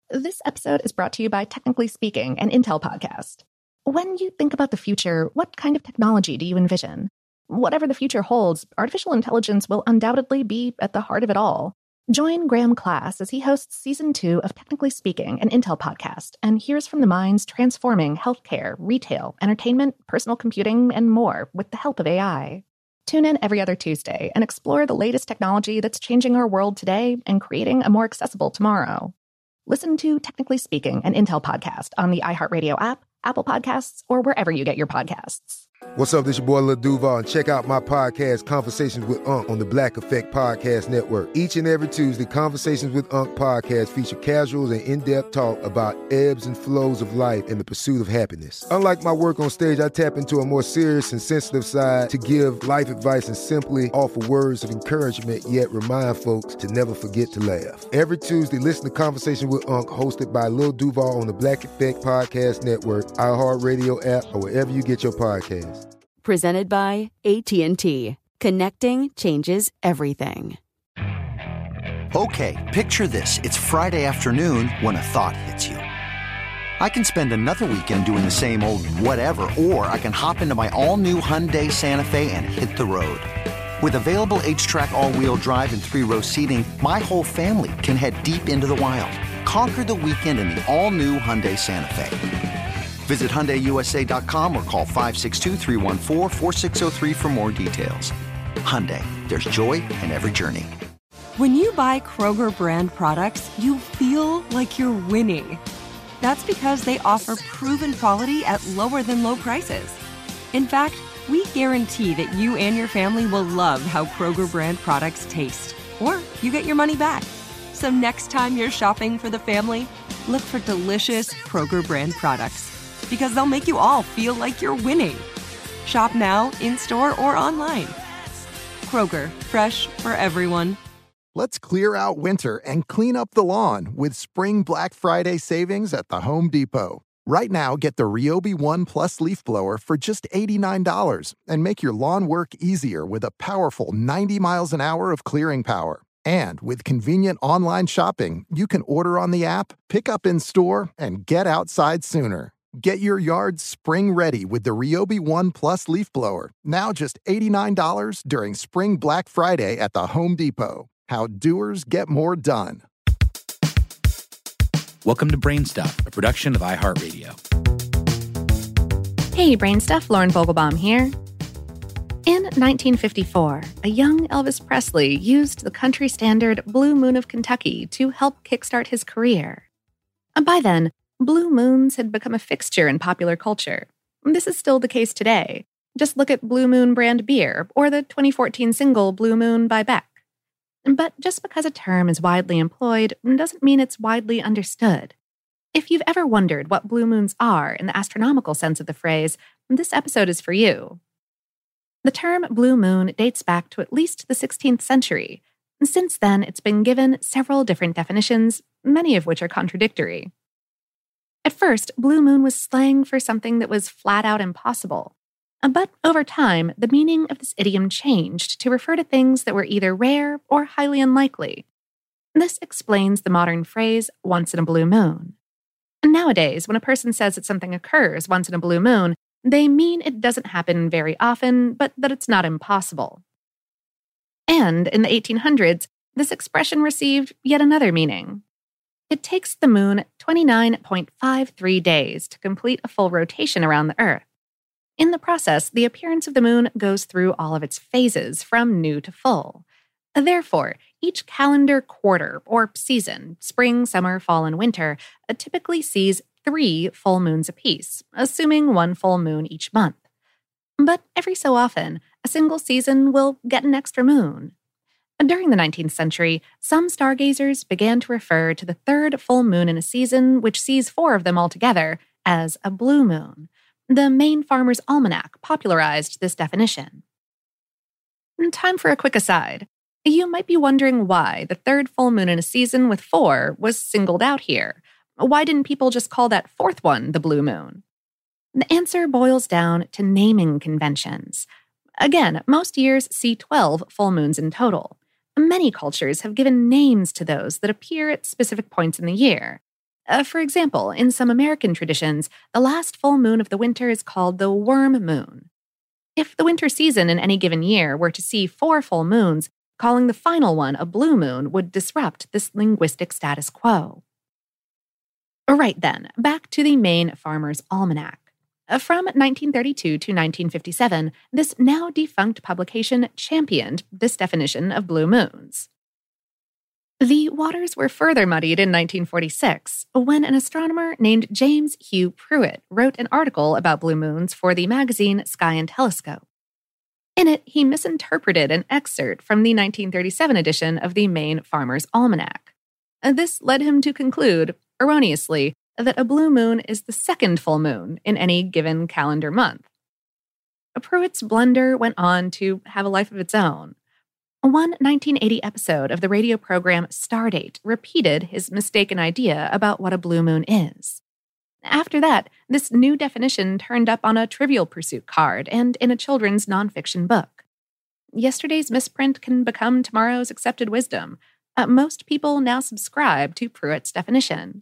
This episode is brought to you by Technically Speaking, an Intel podcast. When you think about the future, what kind of technology do you envision? Whatever the future holds, artificial intelligence will undoubtedly be at the heart of it all. Join Graham Class as he hosts Season 2 of Technically Speaking, an Intel podcast, and hears from the minds transforming healthcare, retail, entertainment, personal computing, and more with the help of AI. Tune in every other Tuesday and explore the latest technology that's changing our world today and creating a more accessible tomorrow. Listen to Technically Speaking, an Intel podcast on the iHeartRadio app, Apple Podcasts, or wherever you get your podcasts. What's up, this your boy Lil Duval, and check out my podcast, Conversations with Unc, on the Black Effect Podcast Network. Each and every Tuesday, Conversations with Unc podcast feature casuals and in-depth talk about ebbs and flows of life and the pursuit of happiness. Unlike my work on stage, I tap into a more serious and sensitive side to give life advice and simply offer words of encouragement, yet remind folks to never forget to laugh. Every Tuesday, listen to Conversation with Unc, hosted by Lil Duval on the Black Effect Podcast Network, iHeartRadio app, or wherever you get your podcasts. Presented by AT&T. Connecting changes everything. Okay, picture this. It's Friday afternoon when a thought hits you. I can spend another weekend doing the same old whatever, or I can hop into my all-new Hyundai Santa Fe and hit the road. With available H-Track all-wheel drive and 3-row seating, my whole family can head deep into the wild. Conquer the weekend in the all-new Hyundai Santa Fe. Visit HyundaiUSA.com or call 562-314-4603 for more details. Hyundai, there's joy in every journey. When you buy Kroger brand products, you feel like you're winning. That's because they offer proven quality at lower than low prices. In fact, we guarantee that you and your family will love how Kroger brand products taste, or you get your money back. So next time you're shopping for the family, look for delicious Kroger brand products, because they'll make you all feel like you're winning. Shop now, in-store, or online. Kroger, fresh for everyone. Let's clear out winter and clean up the lawn with Spring Black Friday savings at the Home Depot. Right now, get the Ryobi One Plus leaf blower for just $89 and make your lawn work easier with a powerful 90 miles an hour of clearing power. And with convenient online shopping, you can order on the app, pick up in store, and get outside sooner. Get your yard spring ready with the Ryobi One Plus leaf blower, now just $89 during Spring Black Friday at the Home Depot. How doers get more done. Welcome to Brainstuff, a production of iHeartRadio. Hey, Brainstuff, Lauren Vogelbaum here. In 1954, a young Elvis Presley used the country standard Blue Moon of Kentucky to help kickstart his career. And by then, blue moons had become a fixture in popular culture. This is still the case today. Just look at Blue Moon brand beer or the 2014 single Blue Moon by Beck. But just because a term is widely employed doesn't mean it's widely understood. If you've ever wondered what blue moons are in the astronomical sense of the phrase, this episode is for you. The term blue moon dates back to at least the 16th century. Since then, it's been given several different definitions, many of which are contradictory. At first, blue moon was slang for something that was flat out impossible. But over time, the meaning of this idiom changed to refer to things that were either rare or highly unlikely. This explains the modern phrase, once in a blue moon. Nowadays, when a person says that something occurs once in a blue moon, they mean it doesn't happen very often, but that it's not impossible. And in the 1800s, this expression received yet another meaning. It takes the moon 29.53 days to complete a full rotation around the Earth. In the process, the appearance of the moon goes through all of its phases from new to full. Therefore, each calendar quarter or season, spring, summer, fall, and winter, typically sees 3 full moons apiece, assuming 1 full moon each month. But every so often, a single season will get an extra moon. During the 19th century, some stargazers began to refer to the 3rd full moon in a season, which sees 4 of them altogether, as a blue moon. The Maine Farmer's Almanac popularized this definition. Time for a quick aside. You might be wondering why the 3rd full moon in a season with 4 was singled out here. Why didn't people just call that 4th one the blue moon? The answer boils down to naming conventions. Again, most years see 12 full moons in total. Many cultures have given names to those that appear at specific points in the year. For example, in some American traditions, the last full moon of the winter is called the worm moon. If the winter season in any given year were to see 4 full moons, calling the final one a blue moon would disrupt this linguistic status quo. Right then, back to the Maine Farmer's Almanac. From 1932 to 1957, this now defunct publication championed this definition of blue moons. The waters were further muddied in 1946 when an astronomer named James Hugh Pruitt wrote an article about blue moons for the magazine Sky and Telescope. In it, he misinterpreted an excerpt from the 1937 edition of the Maine Farmer's Almanac. This led him to conclude, erroneously, that a blue moon is the second full moon in any given calendar month. Pruitt's blunder went on to have a life of its own. One 1980 episode of the radio program Stardate repeated his mistaken idea about what a blue moon is. After that, this new definition turned up on a Trivial Pursuit card and in a children's nonfiction book. Yesterday's misprint can become tomorrow's accepted wisdom. Most people now subscribe to Pruitt's definition.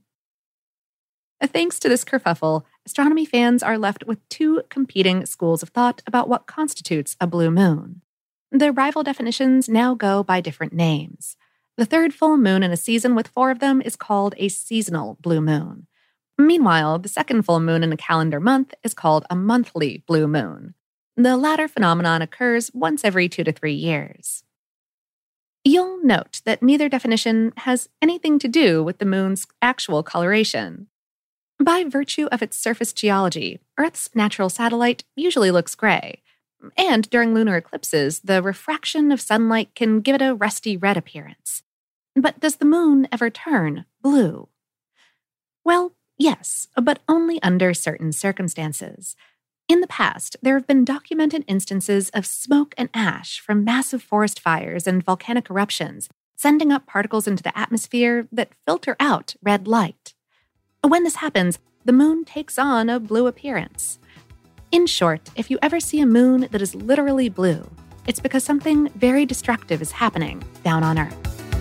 Thanks to this kerfuffle, astronomy fans are left with 2 competing schools of thought about what constitutes a blue moon. The rival definitions now go by different names. The third full moon in a season with 4 of them is called a seasonal blue moon. Meanwhile, the second full moon in a calendar month is called a monthly blue moon. The latter phenomenon occurs once every 2 to 3 years. You'll note that neither definition has anything to do with the moon's actual coloration. By virtue of its surface geology, Earth's natural satellite usually looks gray. And during lunar eclipses, the refraction of sunlight can give it a rusty red appearance. But does the moon ever turn blue? Well, yes, but only under certain circumstances. In the past, there have been documented instances of smoke and ash from massive forest fires and volcanic eruptions, sending up particles into the atmosphere that filter out red light. When this happens, the moon takes on a blue appearance. In short, if you ever see a moon that is literally blue, it's because something very destructive is happening down on Earth.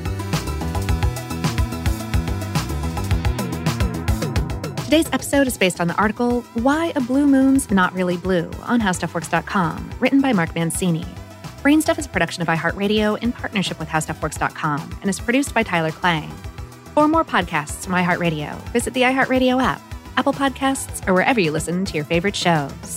Today's episode is based on the article, Why a Blue Moon's Not Really Blue, on HowStuffWorks.com, written by Mark Mancini. Brainstuff is a production of iHeartRadio in partnership with HowStuffWorks.com and is produced by Tyler Klang. For more podcasts from iHeartRadio, visit the iHeartRadio app, Apple Podcasts, or wherever you listen to your favorite shows.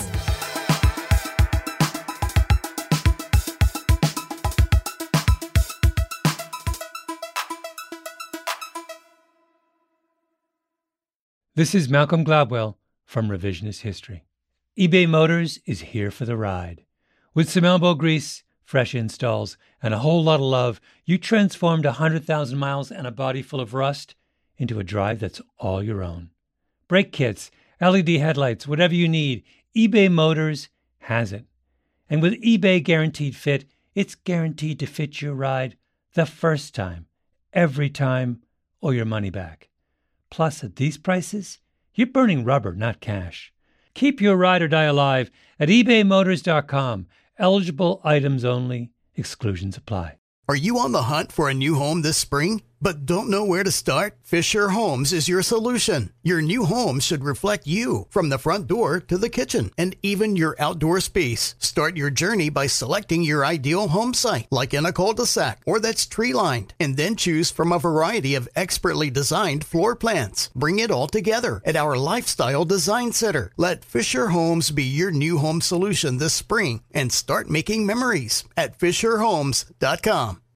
This is Malcolm Gladwell from Revisionist History. eBay Motors is here for the ride. With some elbow grease, fresh installs, and a whole lot of love, you transformed 100,000 miles and a body full of rust into a drive that's all your own. Brake kits, LED headlights, whatever you need, eBay Motors has it. And with eBay Guaranteed Fit, it's guaranteed to fit your ride the first time, every time, or your money back. Plus, at these prices, you're burning rubber, not cash. Keep your ride or die alive at ebaymotors.com. Eligible items only. Exclusions apply. Are you on the hunt for a new home this spring, but don't know where to start? Fisher Homes is your solution. Your new home should reflect you, from the front door to the kitchen, and even your outdoor space. Start your journey by selecting your ideal home site, like in a cul-de-sac or that's tree-lined, and then choose from a variety of expertly designed floor plans. Bring it all together at our Lifestyle Design Center. Let Fisher Homes be your new home solution this spring and start making memories at FisherHomes.com.